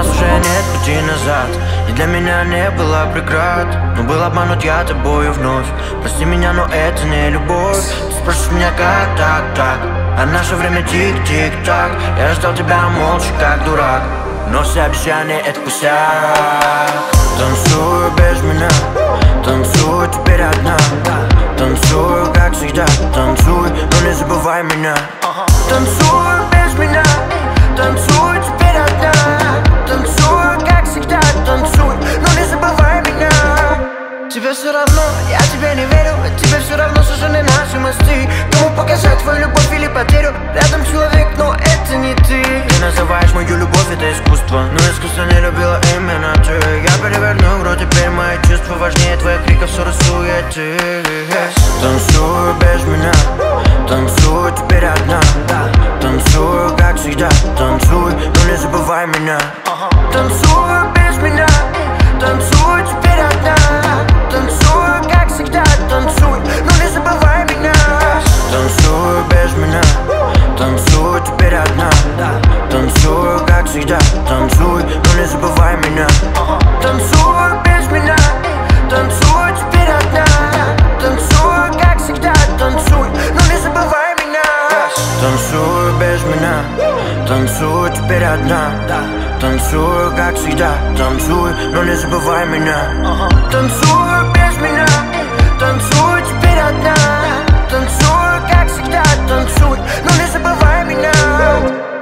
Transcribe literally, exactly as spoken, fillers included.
нас уже нет пути назад, и для меня не было преград. Но был обманут я тобою вновь. Прости меня, но это не любовь. Ты спросишь меня, как так, так, а наше время тик-тик-так. Я ждал тебя молча, как дурак, но все обещания — это пустяк. Танцую без меня, танцую теперь одна. Танцую, как всегда, танцуй, но не забывай меня. Танцую без меня, танцую теперь одна. Танцую, как всегда, танцуй, но не забывай меня. Тебе все равно, я тебе не верю. Тебе все равно сожжены наши мосты. Кому показать твою любовь или потерю? Рядом человек, но это не ты. Ты называешь мою любовь, это искусство, но искусство не любила именно ты. Я переверну игру, теперь мои чувства важнее твоих криков, ссоры, суеты. Танцую без меня, танцую теперь одна. Танцую, как всегда, танцуй, но не забывай меня. Танцую без меня, танцую теперь одна. Танцую, как всегда, танцуй, но не забывай меня. Танцую без меня, танцую теперь одна. Танцую, как всегда, танцуй, но не забывай меня. Танцую без меня, танцую теперь одна. Танцую, как всегда, танцуй, но не забывай меня. Танцую без меня, танцую теперь одна. Танцую, как всегда, танцуй, но не забывай меня. Танцую без меня, танцую теперь одна. Танцую, как всегда, танцуй, но не забывай меня.